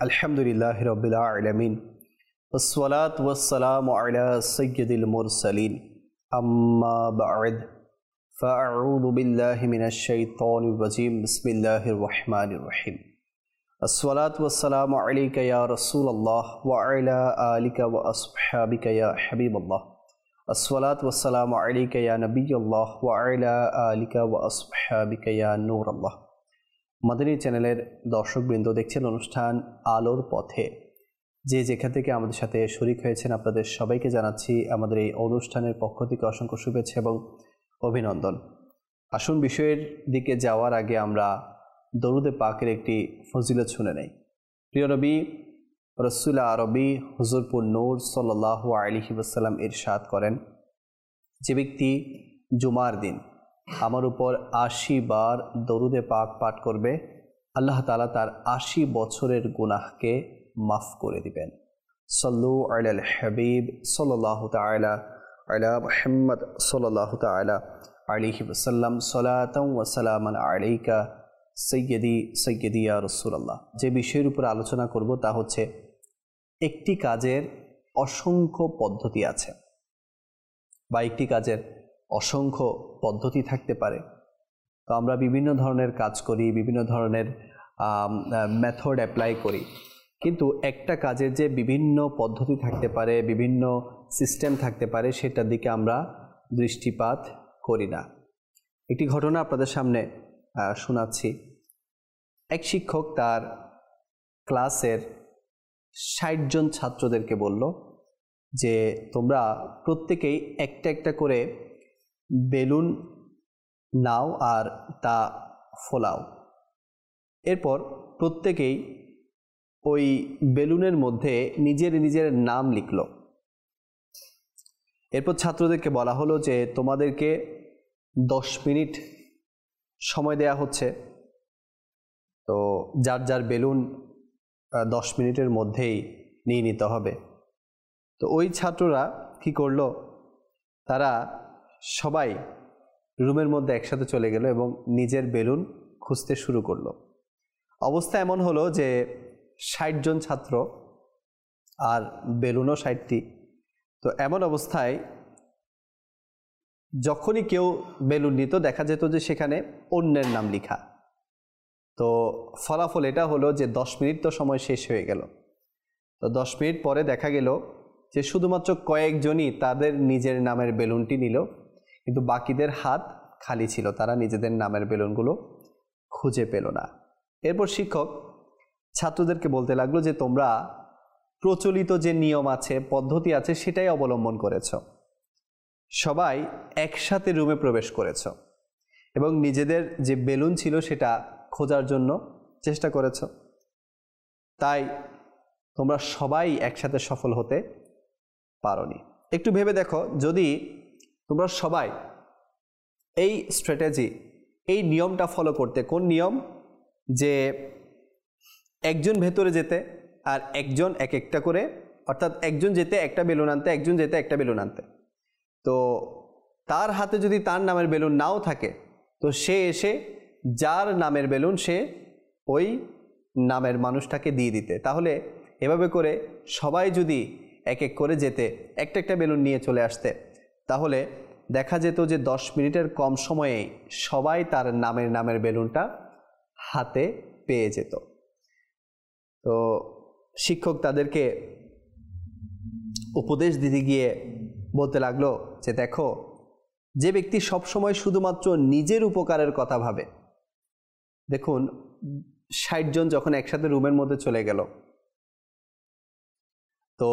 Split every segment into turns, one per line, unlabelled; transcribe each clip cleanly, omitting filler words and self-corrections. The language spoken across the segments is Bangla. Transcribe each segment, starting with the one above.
अल्हम्दुलिल्लाहि रब्बिल आलमीन वस्सलातु वस्सलामु अला सय्यिदिल मुरसलीन अम्मा बअद फ़अऊज़ु बिल्लाहि मिनश शैतानिर रजीम बिस्मिल्लाहिर रहमानिर रहीम अस्सलातु वस्सलामु अलैका या रसूलल्लाह व अला आलिका व अस्हाबिका या हबीबल्लाह अस्सलातु वस्सलामु अलैका या नबिय्यल्लाह व अला आलिका व अस्हाबिका या नूरल्लाह। মাদানী চ্যানেলের দর্শকবৃন্দ দেখছেন অনুষ্ঠান আলোর পথে। যে যেখান থেকে আমাদের সাথে শরীক হয়েছেন আপনাদের সবাইকে জানাচ্ছি আমাদের এই অনুষ্ঠানের পক্ষ থেকে অসংখ্য শুভেচ্ছা এবং অভিনন্দন। আসুন বিষয়ের দিকে যাওয়ার আগে আমরা দরুদে পাকের একটি ফজিলত শুনে নেই। প্রিয় নবী রাসূল আরবি হুজুরপুর নূর সাল্লাল্লাহু আলাইহি ওয়াসাল্লাম ইরশাদ করেন, যে ব্যক্তি জুমার দিন আমার উপর ৮০ বার দরুদে পাক পাঠ করবে, আল্লাহ তাআলা তার ৮০ বছরের গুনাহকে মাফ করে দিবেন। সাল্লু আলাল হাবিব সাল্লাল্লাহু তাআলা আলা মুহাম্মদ সাল্লাল্লাহু তাআলা আলাইহি ওয়াসাল্লাম সালাতান ওয়া সালামান আলাইকা সাইয়্যিদি সাইয়্যিদি ইয়া রাসূলুল্লাহ। যে বিষয়ের উপর আলোচনা করব তা হচ্ছে একটি কাজের অসংখ্য পদ্ধতি আছে বা একটি কাজের অসংখ্য পদ্ধতি থাকতে পারে। তো আমরা বিভিন্ন ধরনের কাজ করি, বিভিন্ন ধরনের মেথড অ্যাপ্লাই করি, কিন্তু একটা কাজের যে বিভিন্ন পদ্ধতি থাকতে পারে, বিভিন্ন সিস্টেম থাকতে পারে, সেটার দিকে আমরা দৃষ্টিপাত করি না। একটি ঘটনা আপনাদের সামনে শোনাচ্ছি। এক শিক্ষক তার ক্লাসের ৬০ জন ছাত্রদেরকে বলল যে তোমরা প্রত্যেকেই একটা একটা করে বেলুন নাও আর তা ফোলাও। এরপর প্রত্যেকেই ওই বেলুনের মধ্যে নিজের নিজের নাম লিখল। এরপর ছাত্রদেরকে বলা হলো যে তোমাদেরকে 10 মিনিট সময় দেয়া হচ্ছে, তো যার যার বেলুন 10 মিনিটের মধ্যেই নিয়ে নিতে হবে। তো ওই ছাত্ররা কি করলো, তারা সবাই রুমের মধ্যে একসাথে চলে গেল এবং নিজের বেলুন খুঁজতে শুরু করলো। অবস্থা এমন হলো যে ৬০ জন ছাত্র আর বেলুনও ৬০টি। তো এমন অবস্থায় যখনই কেউ বেলুন নিত দেখা যেত যে সেখানে অন্যের নাম লেখা। তো ফলাফল এটা হলো যে 10 মিনিট তো সময় শেষ হয়ে গেল। তো 10 মিনিট পরে দেখা গেল যে শুধুমাত্র কয়েকজনই তাদের নিজের নামের বেলুনটি নিল, কিন্তু বাকিদের হাত খালি ছিল, তারা নিজেদের নামের বেলুনগুলো খুঁজে পেল না। এরপর শিক্ষক ছাত্রদেরকে বলতে লাগলো যে তোমরা প্রচলিত যে নিয়ম আছে, পদ্ধতি আছে, সেটাই অবলম্বন করেছ। সবাই একসাথে রুমে প্রবেশ করেছ এবং নিজেদের যে বেলুন ছিল সেটা খোঁজার জন্য চেষ্টা করেছ। তাই তোমরা সবাই একসাথে সফল হতে পারোনি। একটু ভেবে দেখো, যদি তোমরা সবাই এই স্ট্র্যাটেজি, এই নিয়মটা ফলো করতে। কোন নিয়ম? যে একজন ভেতরে যেতে আর একজন এক একটা করে, অর্থাৎ একজন যেতে একটা বেলুন আনতে, একজন যেতে একটা বেলুন আনতে। তো তার হাতে যদি তার নামের বেলুন নাও থাকে, তো সে এসে যার নামের বেলুন সে ওই নামের মানুষটাকে দিয়ে দিতে। তাহলে এভাবে করে সবাই যদি এক এক করে যেতে, একটা একটা বেলুন নিয়ে চলে আসতে, তাহলে দেখা যেত যে 10 মিনিটের কম সময়েই সবাই তার নামের বেলুনটা হাতে পেয়ে যেত। তো শিক্ষক তাদেরকে উপদেশ দিতে গিয়ে বলতে লাগলো যে দেখো, যে ব্যক্তি সবসময় শুধুমাত্র নিজের উপকারের কথা ভাবে, দেখুন ৬০ জন যখন একসাথে রুমের মধ্যে চলে গেল, তো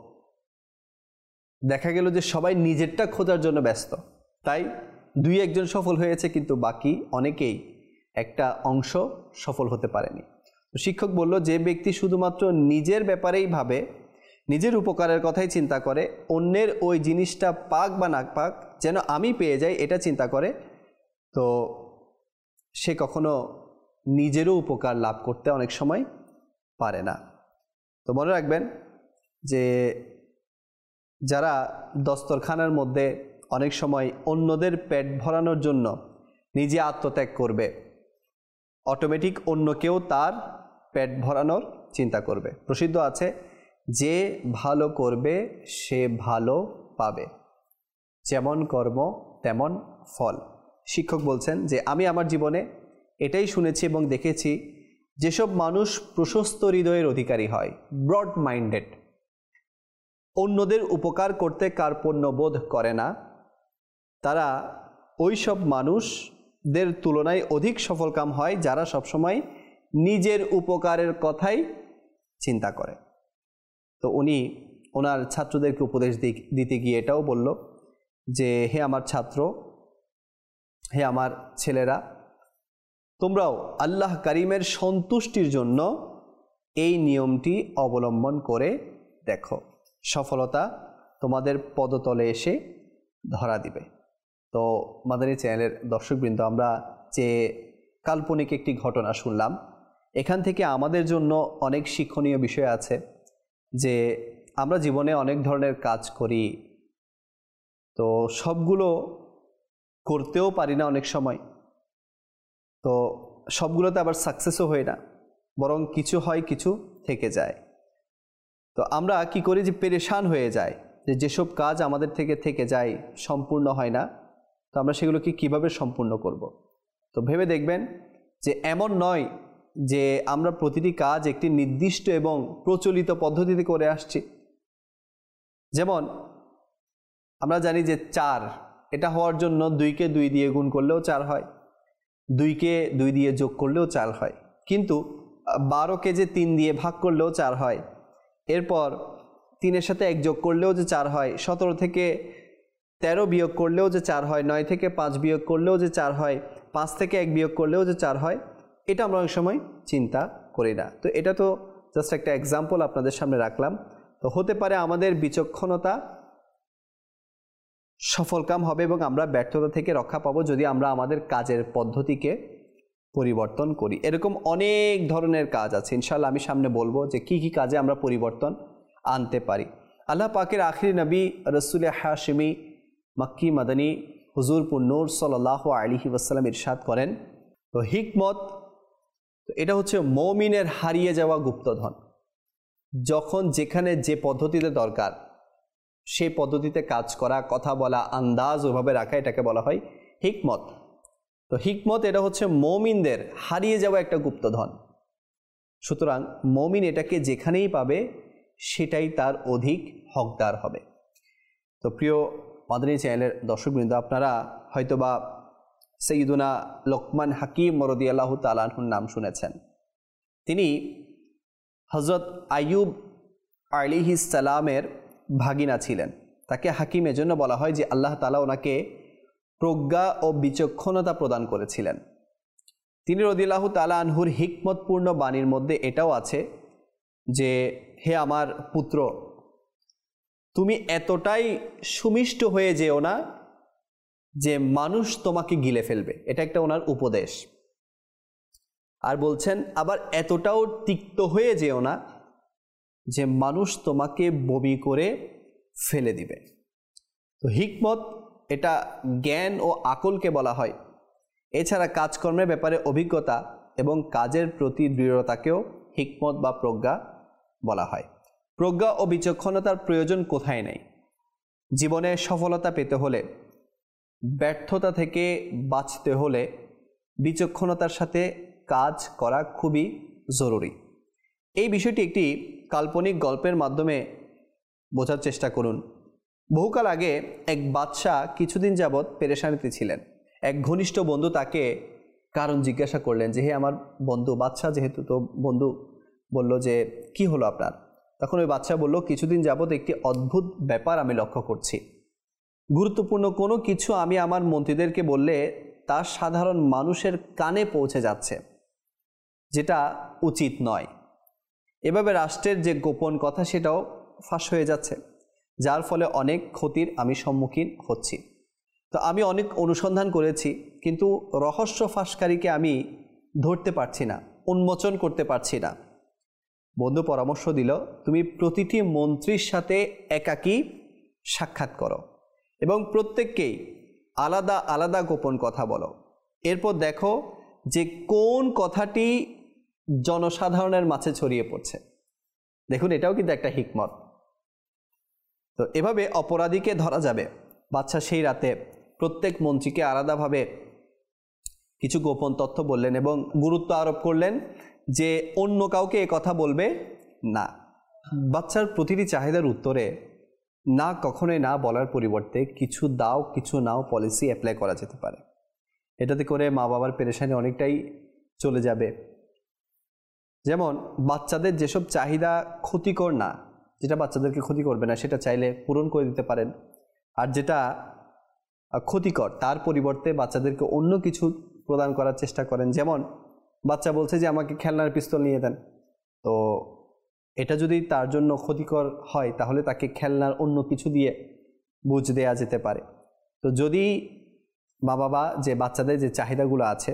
দেখা গেল যে সবাই নিজেরটা খোঁজার জন্য ব্যস্ত। তাই 2-1 জন সফল হয়েছে, কিন্তু বাকি অনেকেই একটা অংশ সফল হতে পারেনি। তো শিক্ষক বলল, যে ব্যক্তি শুধুমাত্র নিজের ব্যাপারেই ভাবে, নিজের উপকারের কথাই চিন্তা করে, অন্যের ওই জিনিসটা পাক বা না পাক যেন আমি পেয়ে যাই এটা চিন্তা করে, তো সে কখনো নিজেরও উপকার লাভ করতে অনেক সময় পারে না। তো মনে রাখবেন যে যারা দস্তরখানার মধ্যে অনেক সময় অন্যদের পেট ভরানোর জন্য নিজে আত্মত্যাগ করবে, অটোমেটিক অন্য কেউ তার পেট ভরানোর চিন্তা করবে। প্রসিদ্ধ আছে, যে ভালো করবে সে ভালো পাবে, যেমন কর্ম তেমন ফল। শিক্ষক বলছেন যে আমি আমার জীবনে এটাই শুনেছি এবং দেখেছি, যেসব মানুষ প্রশস্ত হৃদয়ের অধিকারী হয়, ব্রড মাইন্ডেড, অন্যদের উপকার করতে কার্পণ্যবোধ করে না, তারা ওই সব মানুষদের তুলনায় অধিক সফলকাম হয় যারা সবসময় নিজের উপকারের কথাই চিন্তা করে। তো উনি ওনার ছাত্রদেরকে উপদেশ দিতে গিয়ে এটাও বলল যে হে আমার ছাত্র, হে আমার ছেলেরা, তোমরাও আল্লাহ কারিমের সন্তুষ্টির জন্য এই নিয়মটি অবলম্বন করে দেখো, সফলতা তোমাদের পদতলে এসে ধরা দিবে। তো মাদানী চ্যানেলের দর্শকবৃন্দ, আমরা যে কাল্পনিক একটি ঘটনা শুনলাম, এখান থেকে আমাদের জন্য অনেক শিক্ষণীয় বিষয় আছে। যে আমরা জীবনে অনেক ধরনের কাজ করি, তো সবগুলো করতেও পারি না অনেক সময়, তো সবগুলোতে আবার সাকসেসও হয় না, বরং কিছু হয় কিছু থেকে যায়। তো আমরা কি করি যে পেরেশান হয়ে যায়, যে যেসব কাজ আমাদের থেকে যায়, সম্পূর্ণ হয় না, তো আমরা সেগুলোকে কিভাবে সম্পূর্ণ করব। তো ভেবে দেখবেন যে এমন নয় যে আমরা প্রতিটি কাজ একটি নির্দিষ্ট এবং প্রচলিত পদ্ধতিতে করে আসছি। যেমন আমরা জানি যে 4 এটা হওয়ার জন্য 2কে 2 দিয়ে গুণ করলেও 4 হয়, 2কে 2 দিয়ে যোগ করলেও 4 হয়, কিন্তু 12কে যে 3 দিয়ে ভাগ করলেও 4 হয়, এরপর 3-এর সাথে 1 যোগ করলেও যে 4 হয়, 17 থেকে 13 বিয়োগ করলেও যে 4 হয়, 9 থেকে 5 বিয়োগ করলেও যে 4 হয়, 5 থেকে 1 বিয়োগ করলেও যে 4 হয়, এটা আমরা অনেক সময় চিন্তা করি না। তো এটা তো জাস্ট একটা এক্সাম্পল আপনাদের সামনে রাখলাম। তো হতে পারে আমাদের বিচক্ষণতা সফলকাম হবে এবং আমরা ব্যর্থতা থেকে রক্ষা পাবো যদি আমরা আমাদের কাজের পদ্ধতিকে পরিবর্তন করি। এরকম অনেক ধরনের কাজ আছে, ইনশাআল্লাহ আমি সামনে বলবো যে কি কি কাজে আমরা পরিবর্তন আনতে পারি। আল্লাহ পাকের আখিরি নবী রসুল হাশিমি মক্কি মাদানী হুজুর পুন্নুর সাল্লাল্লাহু আলাইহি ওয়াসাল্লাম ইরশাদ করেন, তো হিকমত এটা হচ্ছে মুমিনের হারিয়ে যাওয়া গুপ্তধন। যখন যেখানে যে পদ্ধতিতে দরকার সেই পদ্ধতিতে কাজ করা, কথা বলা, আন্দাজ ওভাবে রাখা, এটাকে বলা হয় হিকমত। তো হিকমত এটা হচ্ছে মুমিনদের হারিয়ে যাওয়া একটা গুপ্তধন। সুতরাং মুমিন এটাকে যেখানেই পাবে সেটাই তার অধিক হকদার হবে। তো প্রিয় মাদানী চ্যানেলের দর্শকবৃন্দ, আপনারা হয়তোবা সৈয়দুনা লোকমান হাকিম রাদিয়াল্লাহু তাআলা আনহুর নাম শুনেছেন। তিনি হযরত আইয়ুব আলাইহিস সালামের ভাগিনা ছিলেন। তাকে হাকিম এজন্য বলা হয় যে আল্লাহ তাআলা ওনাকে প্রজ্ঞা ও বিচক্ষণতা প্রদান করেছিলেন। তিনি রাদিয়াল্লাহু তাআলা আনহুর হিকমতপূর্ণ বাণীর মধ্যে এটাও আছে যে হে আমার পুত্র, তুমি এতটাই সুমিষ্ট হয়ে যেও না যে মানুষ তোমাকে গিলে ফেলবে, এটা একটা ওনার উপদেশ। আর বলছেন আবার এতটাও তিক্ত হয়ে যেও না যে মানুষ তোমাকে বমি করে ফেলে দিবে। তো হিকমত এটা জ্ঞান ও আকলকে বলা হয়। এছাড়া কাজকর্মের ব্যাপারে অভিজ্ঞতা এবং কাজের প্রতি দৃঢ়তাকেও হিকমত বা প্রজ্ঞা বলা হয়। প্রজ্ঞা ও বিচক্ষণতার প্রয়োজন কোথায় নেই। জীবনে সফলতা পেতে হলে, ব্যর্থতা থেকে বাঁচতে হলে বিচক্ষণতার সাথে কাজ করা খুবই জরুরি। এই বিষয়টি একটি কাল্পনিক গল্পের মাধ্যমে বোঝার চেষ্টা করুন। বহুকাল আগে এক বাদশাহ কিছুদিন যাবৎ পেরেশানিতে ছিলেন। এক ঘনিষ্ঠ বন্ধু তাকে কারণ জিজ্ঞাসা করলেন যে হে আমার বন্ধু, বাদশাহ যেহেতু, তো বন্ধু বলল যে কি হলো আপনার? তখন ওই বাদশাহ বলল, কিছুদিন যাবৎ একটি অদ্ভুত ব্যাপার আমি লক্ষ্য করছি। গুরুত্বপূর্ণ কোনো কিছু আমি আমার মন্ত্রীদেরকে বললে তা সাধারণ মানুষের কানে পৌঁছে যাচ্ছে, যেটা উচিত নয়। এভাবে রাষ্ট্রের যে গোপন কথা সেটাও ফাঁস হয়ে যাচ্ছে, যার ফলে অনেক ক্ষতির আমি সম্মুখীন হচ্ছি। তো আমি অনেক অনুসন্ধান করেছি, কিন্তু রহস্য ফাঁসকারীকে আমি ধরতে পারছি না, উন্মোচন করতে পারছি না। বন্ধু পরামর্শ দিল, তুমি প্রতিটি মন্ত্রীর সাথে একাকী সাক্ষাৎ করো এবং প্রত্যেককেই আলাদা আলাদা গোপন কথা বলো। এরপর দেখো যে কোন কথাটি জনসাধারণের মাঝে ছড়িয়ে পড়ছে। দেখুন, এটাও কিন্তু একটা হিকমত। তো এভাবে অপরাধীকে ধরা যাবে। বাদশা সেই রাতে প্রত্যেক মন্ত্রীকে আলাদাভাবে কিছু গোপন তথ্য বললেন এবং গুরুত্ব আরোপ করলেন যে অন্য কাউকে এ কথা বলবে না। বাচ্চার প্রতিটি চাহিদার উত্তরে না কখনোই না বলার পরিবর্তে কিছু দাও কিছু নাও পলিসি অ্যাপ্লাই করা যেতে পারে। এটাতে করে মা বাবার পেরেশানি অনেকটাই চলে যাবে। যেমন বাচ্চাদের যেসব চাহিদা ক্ষতিকর না, যেটা বাচ্চাদেরকে ক্ষতি করবে না, সেটা চাইলে পূরণ করে দিতে পারেন। আর যেটা ক্ষতিকর তার পরিবর্তে বাচ্চাদেরকে অন্য কিছু প্রদান করার চেষ্টা করেন। যেমন বাচ্চা বলছে যে আমাকে খেলনার পিস্তল নিয়ে দেন, তো এটা যদি তার জন্য ক্ষতিকর হয় তাহলে তাকে খেলনার অন্য কিছু দিয়ে বুঝ দেওয়া যেতে পারে। তো যদি মা বাবা যে বাচ্চাদের যে চাহিদাগুলো আছে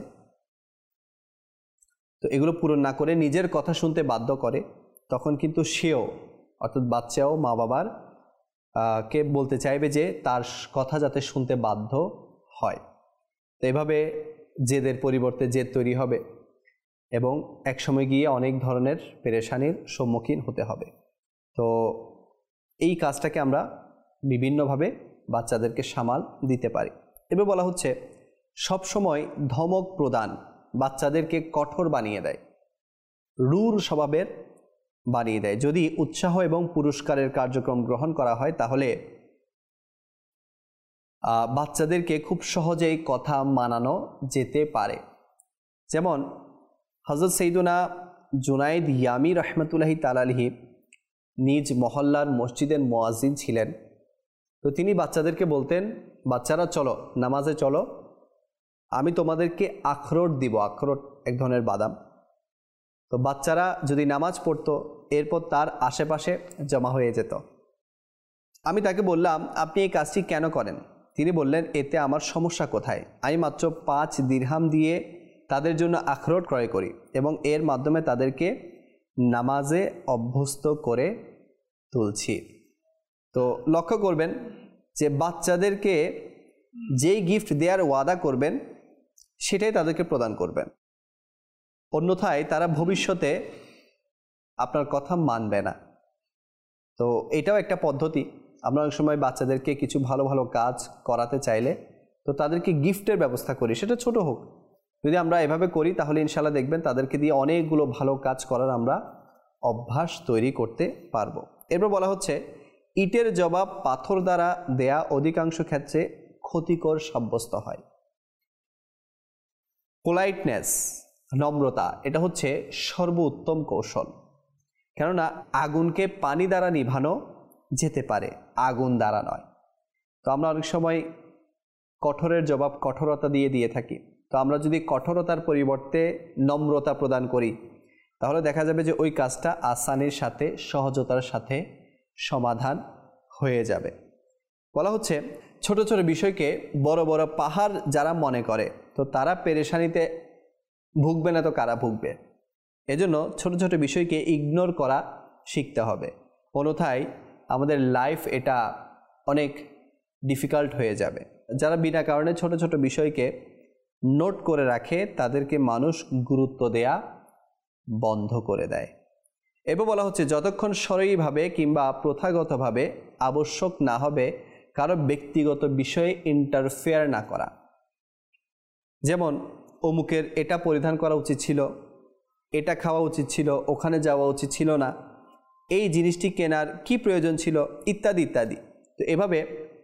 তো এগুলো পূরণ না করে নিজের কথা শুনতে বাধ্য করে, তখন কিন্তু সেও অর্থাৎ বাচ্চাও মা বাবার কে বলতে চাইবে যে তার কথা যাতে শুনতে বাধ্য হয়। তো এভাবে জেদের পরিবর্তে জেদ তৈরি হবে এবং একসময় গিয়ে অনেক ধরনের পেরেশানির সম্মুখীন হতে হবে। তো এই কাজটাকে আমরা বিভিন্নভাবে বাচ্চাদেরকে সামাল দিতে পারি। এবার বলা হচ্ছে সবসময় ধমক প্রদান বাচ্চাদেরকে কঠোর বানিয়ে দেয়, রূঢ় স্বভাবের বানিয়ে দেয়। যদি উৎসাহ এবং পুরস্কারের কার্যক্রম গ্রহণ করা হয় তাহলে বাচ্চাদেরকে খুব সহজেই কথা মানানো যেতে পারে। যেমন হযরত সৈয়দনা জুনাইদ ইয়ামি রহমতুল্লাহি তাআলা আলাইহি নিজ মহল্লার মসজিদের মুয়াজ্জিন ছিলেন। তো তিনি বাচ্চাদেরকে বলতেন, বাচ্চারা চলো নামাজে চলো, আমি তোমাদেরকে আখরোট দিব। আখরোট এক ধরনের বাদাম। তো বাচ্চারা যদি নামাজ পড়তো এরপর তার আশেপাশে জমা হয়ে যেত। আমি তাকে বললাম, আপনি এই কাজটি কেন করেন? তিনি বললেন, এতে আমার সমস্যা কোথায়? আমি মাত্র 5 দিরহাম দিয়ে তাদের জন্য আখরোট ক্রয় করি এবং এর মাধ্যমে তাদেরকে নামাজে অভ্যস্ত করে তুলছি। তো লক্ষ্য করবেন যে বাচ্চাদেরকে যেই গিফট দেওয়ার ওয়াদা করবেন সেটাই তাদেরকে প্রদান করবেন, অন্যথায় তারা ভবিষ্যতে আপনার কথা মানবে না। তো এটাও একটা পদ্ধতি। আমরা অনেক সময় বাচ্চাদেরকে কিছু ভালো ভালো কাজ করাতে চাইলে তো তাদেরকে গিফটের ব্যবস্থা করি, সেটা ছোট হোক। যদি আমরা এভাবে করি তাহলে ইনশাআল্লাহ দেখবেন তাদেরকে দিয়ে অনেকগুলো ভালো কাজ করার আমরা অভ্যাস তৈরি করতে পারবো। এরপর বলা হচ্ছে ইটের জবাব পাথর দ্বারা দেয়া অধিকাংশ ক্ষেত্রে ক্ষতিকর সাব্যস্ত হয়। পোলাইটনেস, নম্রতা, এটা হচ্ছে সর্বোত্তম কৌশল। কেননা আগুনকে পানি দ্বারা নিভানো যেতে পারে, আগুন দ্বারা নয়। তো আমরা অনেক সময় কঠোরের জবাব কঠোরতা দিয়ে থাকি। তো আমরা যদি কঠোরতার পরিবর্তে নম্রতা প্রদান করি তাহলে দেখা যাবে যে ওই কাজটা আসানির সাথে সহজতার সাথে সমাধান হয়ে যাবে। বলা হচ্ছে ছোট ছোট বিষয়কে বড় বড় পাহাড় যারা মনে করে তো তারা পেরেশানিতে ভুগবে না তো কারা ভুগবে? এজন্য ছোট ছোট বিষয়কে ইগনোর করা শিখতে হবে, অন্যথায় আমাদের লাইফ এটা অনেক ডিফিকাল্ট হয়ে যাবে। যারা বিনা কারণে ছোট ছোট বিষয়কে নোট করে রাখে তাদেরকে মানুষ গুরুত্ব দেয়া বন্ধ করে দেয়। এবার বলা হচ্ছে যতক্ষণ সরলীভাবে কিংবা প্রথাগতভাবে আবশ্যক না হবে কারো ব্যক্তিগত বিষয়ে ইন্টারফেয়ার না করা। যেমন অমুকের এটা পরিধান করা উচিত ছিল, এটা খাওয়া উচিত ছিল, ওখানে যাওয়া উচিত ছিল না, এই জিনিসটি কেনার কি প্রয়োজন ছিল, ইত্যাদি ইত্যাদি। তো এভাবে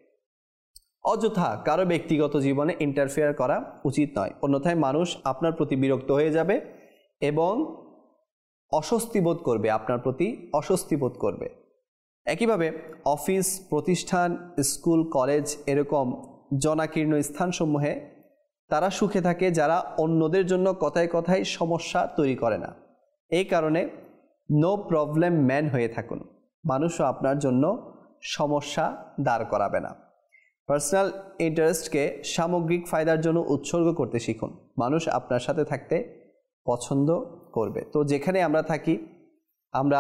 অযথা কারো ব্যক্তিগত জীবনে ইন্টারফেয়ার করা উচিত নয়, অন্যথায় মানুষ আপনার প্রতি বিরক্ত হয়ে যাবে এবং অস্বস্তি বোধ করবে, আপনার প্রতি অস্বস্তি বোধ করবে। একইভাবে অফিস, প্রতিষ্ঠান, স্কুল, কলেজ এরকম জনাকীর্ণ স্থানসমূহে তারা সুখে থাকে যারা অন্যদের জন্য কথায় কথায় সমস্যা তৈরি করে না। এই কারণে নো প্রবলেম ম্যান হয়ে থাকুন, মানুষও আপনার জন্য সমস্যা দাঁড় করাবে না। পার্সোনাল ইন্টারেস্টকে সামগ্রিক ফায়দার জন্য উৎসর্গ করতে শিখুন, মানুষ আপনার সাথে থাকতে পছন্দ করবে। তো যেখানে আমরা থাকি আমরা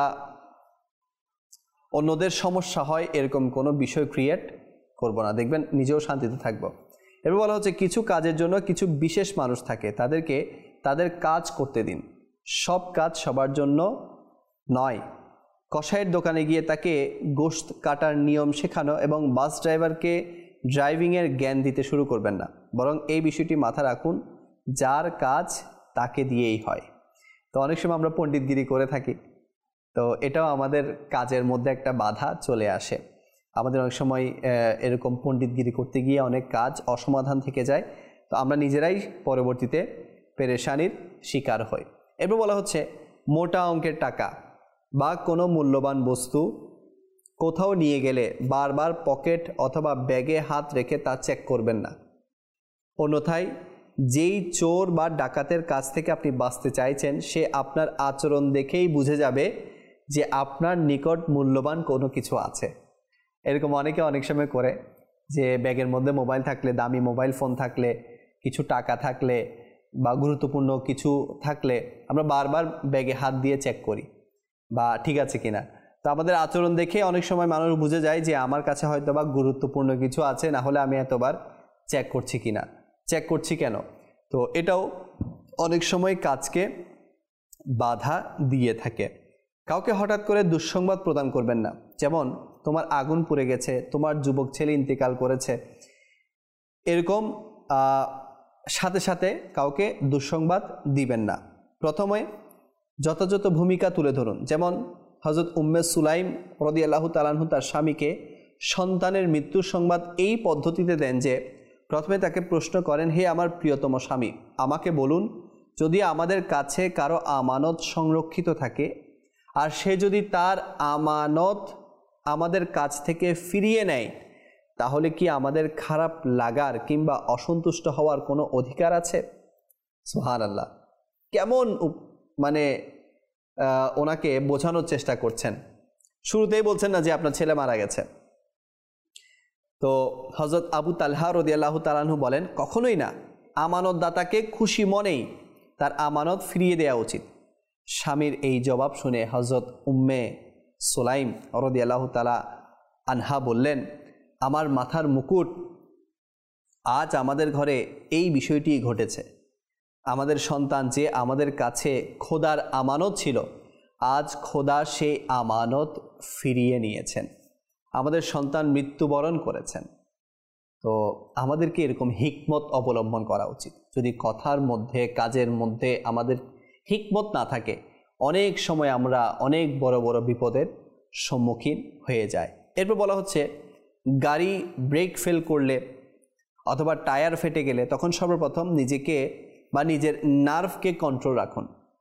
অন্যদের সমস্যা হয় এরকম কোনো বিষয় ক্রিয়েট করব না, দেখবেন নিজেও শান্তিতে থাকব। এবার বলা হচ্ছে কিছু কাজের জন্য কিছু বিশেষ মানুষ থাকে, তাদেরকে তাদের কাজ করতে দিন, সব কাজ সবার জন্য নয়। কসাইয়ের দোকানে গিয়ে তাকে গোশত কাটার নিয়ম শেখানো এবং বাস ড্রাইভারকে ড্রাইভিংয়ের জ্ঞান দিতে শুরু করবেন না, বরং এই বিষয়টি মাথায় রাখুন, যার কাজ তাকে দিয়েই হয়। তো অনেক সময় আমরা পণ্ডিতগিরি করে থাকি, তো এটাও আমাদের কাজের মধ্যে একটা বাধা চলে আসে। আমাদের অনেক সময় এরকম পণ্ডিতগিরি করতে গিয়ে অনেক কাজ অসমাধান থেকে যায়, তো আমরা নিজেরাই পরবর্তীতে পেরেশানির শিকার হই। এরপর বলা হচ্ছে মোটা অঙ্কের টাকা বা কোনো মূল্যবান বস্তু কোথাও নিয়ে গেলে বারবার পকেট অথবা ব্যাগে হাত রেখে তা চেক করবেন না। অন্যথায় যেই চোর বা ডাকাতের কাছ থেকে আপনি বাঁচতে চাইছেন সে আপনার আচরণ দেখেই বুঝে যাবে যে আপনার নিকট মূল্যবান কোনো কিছু আছে। এরকম অনেকে অনেক সময় করে যে ব্যাগের মধ্যে মোবাইল থাকলে, দামি মোবাইল ফোন থাকলে, কিছু টাকা থাকলে বা গুরুত্বপূর্ণ কিছু থাকলে আমরা বারবার ব্যাগে হাত দিয়ে চেক করি বা ঠিক আছে কিনা। তো আমাদের আচরণ দেখে অনেক সময় মানুষ বুঝে যায় যে আমার কাছে হয়তো বা গুরুত্বপূর্ণ কিছু আছে, না হলে আমি এতবার চেক করছি কিনা, চেক করছি কেন। তো এটাও অনেক সময় কাজকে বাধা দিয়ে থাকে। কাউকে হঠাৎ করে দুঃসংবাদ প্রদান করবেন না, যেমন তোমার আগুন পুড়ে গেছে, তোমার যুবক ছেলে ইন্তেকাল করেছে, এরকম সাথে সাথে কাউকে দুঃসংবাদ দিবেন না। প্রথমে যথাযথ ভূমিকা তুলে ধরুন, যেমন হযরত উম্মে সুলাইম রাদিয়াল্লাহু তাআলা আনহু তার স্বামীকে সন্তানের মৃত্যুর সংবাদ এই পদ্ধতিতে দেন যে প্রথমে তাকে প্রশ্ন করেন, হে আমার প্রিয়তম স্বামী, আমাকে বলুন, যদি আমাদের কাছে কারো আমানত সংরক্ষিত থাকে আর সে যদি তার আমানত আমাদের কাছ থেকে ফিরিয়ে নেয়, তাহলে কি আমাদের খারাপ লাগার কিংবা অসন্তুষ্ট হওয়ার কোনো অধিকার আছে? সুবহানাল্লাহ, কেমন মানে ওনাকে বোঝানোর চেষ্টা করছেন। শুরুতেই বলছেন না যে আপনার ছেলে মারা গেছে। তো হযরত আবু তালহা রাদিয়াল্লাহু তাআলা আনহু বলেন, কখনোই না, আমানতদাতাকে খুশি মনেই তার আমানত ফিরিয়ে দেওয়া উচিত। স্বামীর এই জবাব শুনে হযরত উম্মে সুলাইম রাদিয়াল্লাহু তাআলা আনহা বললেন, আমার মাথার মুকুট, আজ আমাদের ঘরে এই বিষয়টি ঘটেছে। আমাদের সন্তান যে আমাদের কাছে খোদার আমানত ছিল, আজ খোদা সেই আমানত ফিরিয়ে নিয়েছেন। আমাদের সন্তান মৃত্যুবরণ করেছেন। তো আমাদেরকে এরকম হিকমত অবলম্বন করা উচিত। যদি কথার মধ্যে কাজের মধ্যে আমাদের হিকমত না থাকে, অনেক সময় আমরা অনেক বড় বড় বিপদের সম্মুখীন হয়ে যায়। এরপর বলা হচ্ছে গাড়ি ব্রেক ফেল করলে অথবা টায়ার ফেটে গেলে তখন সর্বপ্রথম নিজেকে বা নিজের নার্ভকে কন্ট্রোল রাখুন,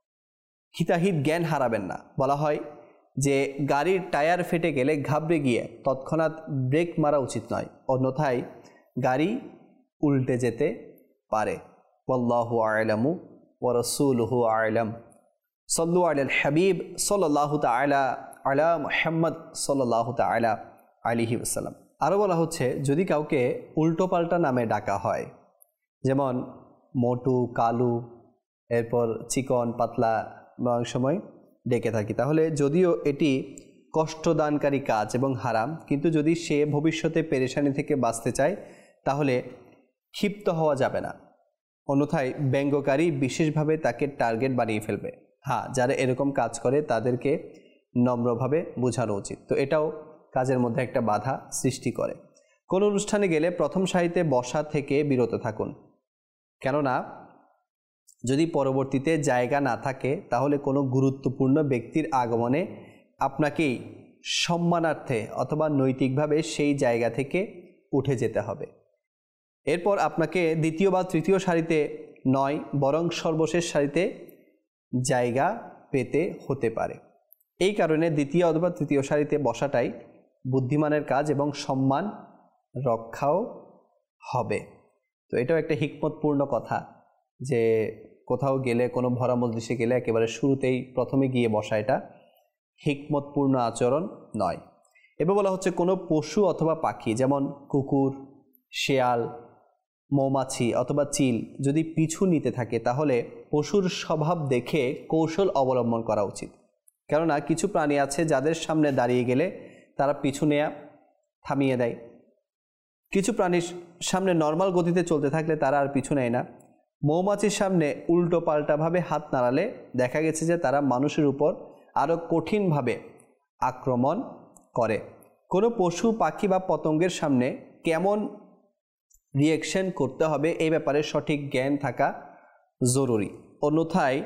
হিতাহিত জ্ঞান হারাবেন না। বলা হয় যে গাড়ির টায়ার ফেটে গেলে ঘাবড়ে গিয়ে তৎক্ষণাৎ ব্রেক মারা উচিত নয়, অন্যথায় গাড়ি উল্টে যেতে পারে। ওয়াল্লাহু আ'লামু ওয়া রাসূলুহু আ'লাম। সাল্লু আলাল হাবিব সাল্লাল্লাহু তাআলা আলা মুহাম্মদ সাল্লাল্লাহু তাআলা আলাইহি ওয়াসাল্লাম। আরও বলা হচ্ছে যদি কাউকে উল্টোপাল্টা নামে ডাকা হয়, যেমন মোটু, কালু, এরপর চিকন, পাতলা অনেক সময় ডেকে থাকি, তাহলে যদিও এটি কষ্টদানকারী কাজ এবং হারাম, কিন্তু যদি সে ভবিষ্যতে পেরেশানি থেকে বাঁচতে চায় তাহলে ক্ষিপ্ত হওয়া যাবে না, অন্যথায় ব্যঙ্গকারী বিশেষভাবে তাকে টার্গেট বানিয়ে ফেলবে। হ্যাঁ, যারা এরকম কাজ করে তাদেরকে নম্রভাবে বোঝানো উচিত। তো এটাও কাজের মধ্যে একটা বাধা সৃষ্টি করে। কোনো অনুষ্ঠানে গেলে প্রথম সারিতে বসা থেকে বিরত থাকুন, কেননা যদি পরবর্তীতে জায়গা না থাকে তাহলে কোনো গুরুত্বপূর্ণ ব্যক্তির আগমনে আপনাকেই সম্মানার্থে অথবা নৈতিকভাবে সেই জায়গা থেকে উঠে যেতে হবে। এরপর আপনাকে দ্বিতীয় বা তৃতীয় সারিতে নয়, বরং সর্বশেষ সারিতে জায়গা পেতে হতে পারে। এই কারণে দ্বিতীয় অথবা তৃতীয় সারিতে বসাটাই বুদ্ধিমানের কাজ এবং সম্মান রক্ষাও হবে। তো এটাও একটা হিকমতপূর্ণ কথা যে কোথাও গেলে, কোনো ভরা মজলিসে গেলে একেবারে শুরুতেই প্রথমে গিয়ে বসা, এটা হিকমতপূর্ণ আচরণ নয়। এবার বলা হচ্ছে কোনো পশু অথবা পাখি, যেমন কুকুর, শেয়াল, মৌমাছি অথবা চিল যদি পিছু নিতে থাকে তাহলে পশুর স্বভাব দেখে কৌশল অবলম্বন করা উচিত। কেননা কিছু প্রাণী আছে যাদের সামনে দাঁড়িয়ে গেলে তারা পিছু নেয়া থামিয়ে দেয়, কিছু প্রাণীর সামনে নর্মাল গতিতে চলতে থাকলে তারা আর পিছু নেয় না। মৌমাছির সামনে উল্টো পাল্টাভাবে হাত নাড়ালে দেখা গেছে যে তারা মানুষের উপর আরও কঠিনভাবে আক্রমণ করে। কোনো পশু পাখি বা পতঙ্গের সামনে কেমন রিঅ্যাকশন করতে হবে এই ব্যাপারে সঠিক জ্ঞান থাকা জরুরি, অন্যথায়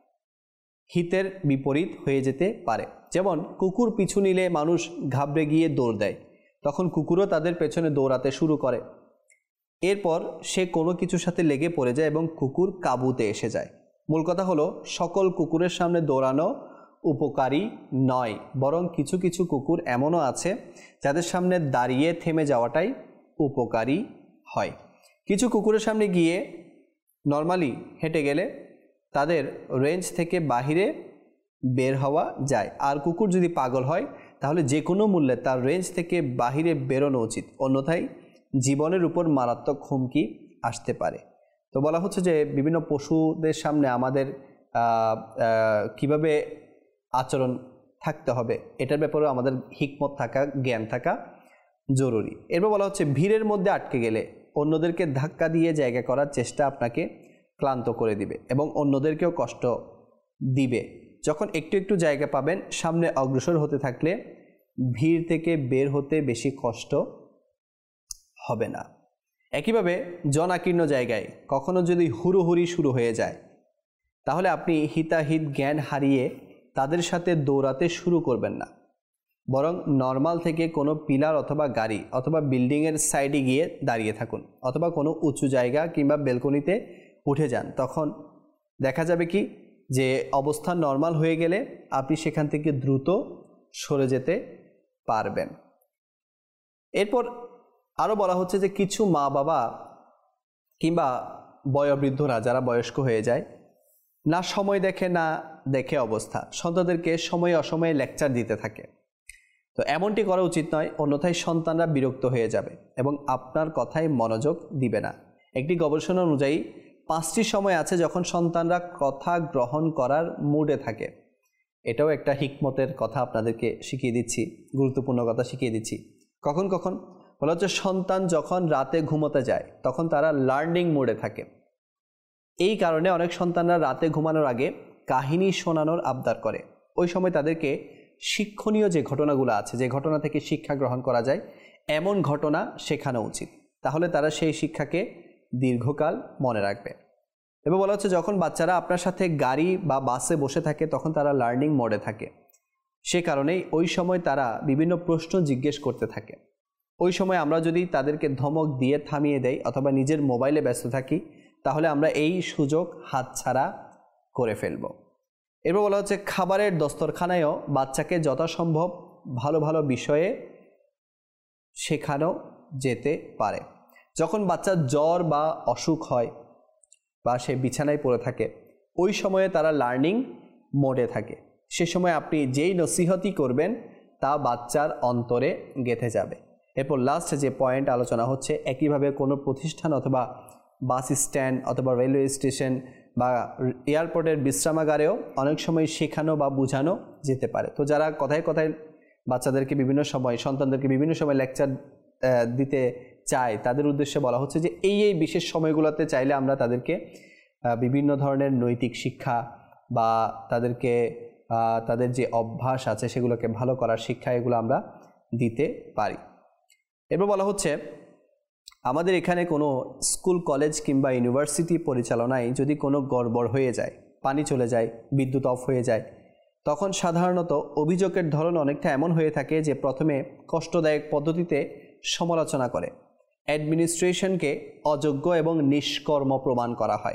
হিতের বিপরীত হয়ে যেতে পারে। যেমন কুকুর পিছু নিলে মানুষ ঘাবড়ে গিয়ে দৌড় দেয়, তখন কুকুরও তাদের পেছনে দৌড়াতে শুরু করে। এরপর সে কোনো কিছুর সাথে লেগে পড়ে যায় এবং কুকুর কাবুতে এসে যায়। মূল কথা হলো, সকল কুকুরের সামনে দৌড়ানো উপকারী নয়, বরং কিছু কিছু কুকুর এমনও আছে যাদের সামনে দাঁড়িয়ে থেমে যাওয়াটাই উপকারী হয়। কিছু কুকুরের সামনে গিয়ে নর্মালি হেঁটে গেলে তাদের রেঞ্জ থেকে বাহিরে বের হওয়া যায়, আর কুকুর যদি পাগল হয় তাহলে যে কোনো মূল্যে তার রেঞ্জ থেকে বাহিরে বেরোনো উচিত, অন্যথায় জীবনের উপর মারাত্মক হুমকি আসতে পারে। তো বলা হচ্ছে যে বিভিন্ন পশুদের সামনে আমাদের কিভাবে আচরণ থাকতে হবে এটার ব্যাপারেও আমাদের হিকমত থাকা, জ্ঞান থাকা জরুরি। এরপর বলা হচ্ছে ভিড়ের মধ্যে আটকে গেলে অন্যদেরকে ধাক্কা দিয়ে জায়গা করার চেষ্টা আপনাকে ক্লান্ত করে দিবে এবং অন্যদেরকেও কষ্ট দিবে। যখন একটু একটু জায়গা পাবেন, সামনে অগ্রসর হতে থাকলে ভিড় থেকে বের হতে বেশি কষ্ট হবে না। একইভাবে জনাকীর্ণ জায়গায় কখনো যদি হুড়োহুড়ি শুরু হয়ে যায় তাহলে আপনি হিতাহিত জ্ঞান হারিয়ে তাদের সাথে দৌড়াতে শুরু করবেন না, বরং নর্মাল থেকে কোনো পিলার অথবা গাড়ি অথবা বিল্ডিংয়ের সাইডে গিয়ে দাঁড়িয়ে থাকুন, অথবা কোনো উঁচু জায়গা কিংবা বেলকনিতে উঠে যান। তখন দেখা যাবে কি যে অবস্থান নর্মাল হয়ে গেলে আপনি সেখান থেকে দ্রুত সরে যেতে পারবেন। এরপর আরও বলা হচ্ছে যে কিছু মা বাবা কিংবা বয়োবৃদ্ধরা যারা বয়স্ক হয়ে যায়, না সময় দেখে না দেখে অবস্থা সন্তানদেরকে সময়ে অসময়ে লেকচার দিতে থাকে। তো এমনটি করা উচিত নয়, অন্যথায় সন্তানরা বিরক্ত হয়ে যাবে এবং আপনার কথায় মনোযোগ দিবে না। একটি গবেষণা অনুযায়ী 5টি সময় আছে যখন সন্তানরা কথা গ্রহণ করার মুডে থাকে। এটাও একটা হিকমতের কথা আপনাদেরকে শিখিয়ে দিচ্ছি, গুরুত্বপূর্ণ কথা শিখিয়ে দিচ্ছি। কখন কখন বলা হচ্ছে সন্তান যখন রাতে ঘুমোতে যায় তখন তারা লার্নিং মোডে থাকে। এই কারণে অনেক সন্তানরা রাতে ঘুমানোর আগে কাহিনী শোনানোর আবদার করে। ওই সময় তাদেরকে শিক্ষণীয় যে ঘটনাগুলো আছে, যে ঘটনা থেকে শিক্ষা গ্রহণ করা যায় এমন ঘটনা শেখানো উচিত, তাহলে তারা সেই শিক্ষাকে দীর্ঘকাল মনে রাখবে। এবং বলা হচ্ছে যখন বাচ্চারা আপনার সাথে গাড়ি বা বাসে বসে থাকে তখন তারা লার্নিং মোডে থাকে, সে কারণেই ওই সময় তারা বিভিন্ন প্রশ্ন জিজ্ঞেস করতে থাকে। ওই সময় আমরা যদি তাদেরকে ধমক দিয়ে থামিয়ে দেই অথবা নিজের মোবাইলে ব্যস্ত থাকি তাহলে আমরা এই সুযোগ হাতছাড়া করে ফেলব। এরপর বলা হচ্ছে খাবারের দস্তরখানায়ও বাচ্চাকে যথাসম্ভব ভালো ভালো বিষয়ে শেখানো যেতে পারে। যখন বাচ্চার জ্বর বা অসুখ হয় বা সে বিছানায় পড়ে থাকে ওই সময়ে তারা লার্নিং মোডে থাকে, সে সময় আপনি যেই নসিহতই করবেন তা বাচ্চার অন্তরে গেঁথে যাবে। এরপর লাস্ট যে পয়েন্ট আলোচনা হচ্ছে, একইভাবে কোনো প্রতিষ্ঠান অথবা বাস স্ট্যান্ড অথবা রেলওয়ে স্টেশন বা এয়ারপোর্টের বিশ্রামাগারেও অনেক সময় শেখানো বা বোঝানো যেতে পারে। তো যারা কথায় কথায় বাচ্চাদেরকে বিভিন্ন সময়, সন্তানদেরকে বিভিন্ন সময় লেকচার দিতে চায় তাদের উদ্দেশ্যে বলা হচ্ছে যে এই বিশেষ সময়গুলোতে চাইলে আমরা তাদেরকে বিভিন্ন ধরনের নৈতিক শিক্ষা বা তাদেরকে তাদের যে অভ্যাস আছে সেগুলোকে ভালো করার শিক্ষা এগুলো আমরা দিতে পারি। এরপর বলা হচ্ছে আমাদের এখানে কোনো স্কুল, কলেজ কিংবা ইউনিভার্সিটি পরিচালনায় যদি কোনো গড়বড় হয়ে যায়, পানি চলে যায়, বিদ্যুৎ অফ হয়ে যায়, তখন সাধারণত অভিযোগের ধরন অনেকটা এমন হয়ে থাকে যে প্রথমে কষ্টদায়ক পদ্ধতিতে সমালোচনা করে অ্যাডমিনিস্ট্রেশনকে অযোগ্য এবং নিষ্কর্ম প্রমাণ করা হয়।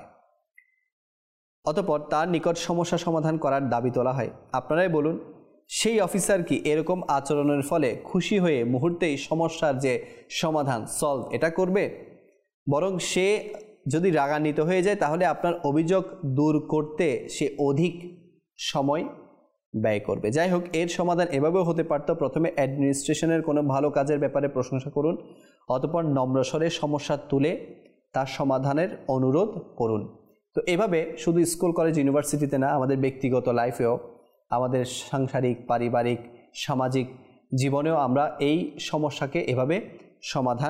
অতঃপর তার নিকট সমস্যা সমাধান করার দাবি তোলা হয়। আপনারাই বলুন, সেই অফিসার কি এরকম আচরণের ফলে খুশি হয়ে মুহূর্তেই সমস্যার যে সমাধান সলভ এটা করবে? বরং সে যদি রাগান্বিত হয়ে যায় তাহলে আপনার অভিযোগ দূর করতে সে অধিক সময় ব্যয় করবে। যাই হোক, এর সমাধান এভাবেও হতে পারত, প্রথমে অ্যাডমিনিস্ট্রেশনের কোনো ভালো কাজের ব্যাপারে প্রশংসা করুন, অতঃপর নম্রস্বরে সমস্যা তুলে তার সমাধানের অনুরোধ করুন। তো এভাবে শুধু স্কুল, কলেজ, ইউনিভার্সিটিতে না, আমাদের ব্যক্তিগত লাইফেও, আমাদের সাংসারিক, পারিবারিক, সামাজিক জীবনেও আমরা এই সমস্যাকে এভাবে সমাধান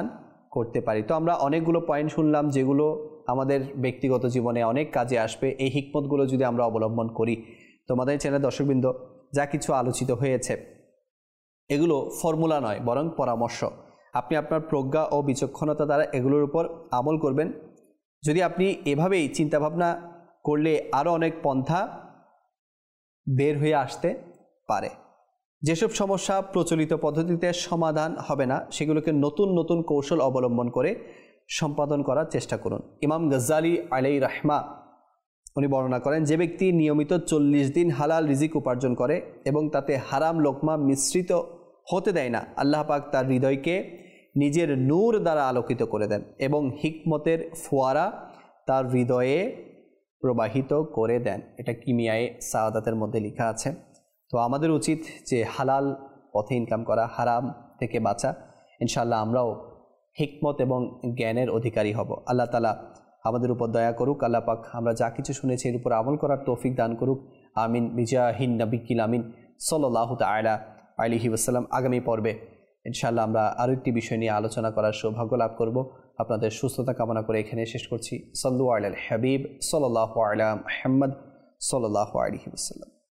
করতে পারি। তো আমরা অনেকগুলো পয়েন্ট শুনলাম যেগুলো আমাদের ব্যক্তিগত জীবনে অনেক কাজে আসবে। এই হিকমতগুলো যদি আমরা অবলম্বন করি, তোমাদের চ্যানেল দর্শকবৃন্দ যা কিছু আলোচিত হয়েছে এগুলো ফর্মুলা নয়, বরং পরামর্শ। আপনি আপনার প্রজ্ঞা ও বিচক্ষণতা দ্বারা এগুলোর উপর আমল করবেন। যদি আপনি এভাবেই চিন্তাভাবনা করলে আরও অনেক পন্থা বের হয়ে আসতে পারে। যেসব সমস্যা প্রচলিত পদ্ধতিতে সমাধান হবে না, সেগুলোকে নতুন নতুন কৌশল অবলম্বন করে সম্পাদন করার চেষ্টা করুন। ইমাম গজ্জালি আলাইহি রাহমা উনি বর্ণনা করেন, যে ব্যক্তি নিয়মিত 40 দিন হালাল রিজিক উপার্জন করে এবং তাতে হারাম লোকমা মিশ্রিত হতে দেয় না, আল্লাহ পাক তার হৃদয়কে নিজের নূর দ্বারা আলোকিত করে দেন এবং হিকমতের ফোয়ারা তার হৃদয়ে প্রবাহিত করে দেন। এটা কিমিয়ায়ে সাআদাতের মধ্যে লেখা আছে। তো আমাদের উচিত যে হালাল পথে ইনকাম করা, হারাম থেকে বাঁচা। ইনশাআল্লাহ আমরাও হিকমত এবং জ্ঞানের অধিকারী হব। আল্লাহ তাআলা আমাদের উপর দয়া করুক। আল্লাহ পাক আমরা যা কিছু শুনেছি এর উপর আমল করার তৌফিক দান করুক। আমিন বিজাহিন নবিয়্যিল আমিন সাল্লাল্লাহু তাআলা আলাইহি ওয়াসাল্লাম। আগামী পর্বে ইনশাআল্লাহ আমরা আরও একটি বিষয় নিয়ে আলোচনা করার সৌভাগ্য লাভ করব। আপনাদের সুস্থতা কামনা করে এখানে শেষ করছি। সাল্লু আলাল হাবিব সাল্লাল্লাহু আলা মুহাম্মদ সাল্লাল্লাহু আলাইহি ওয়াসাল্লাম।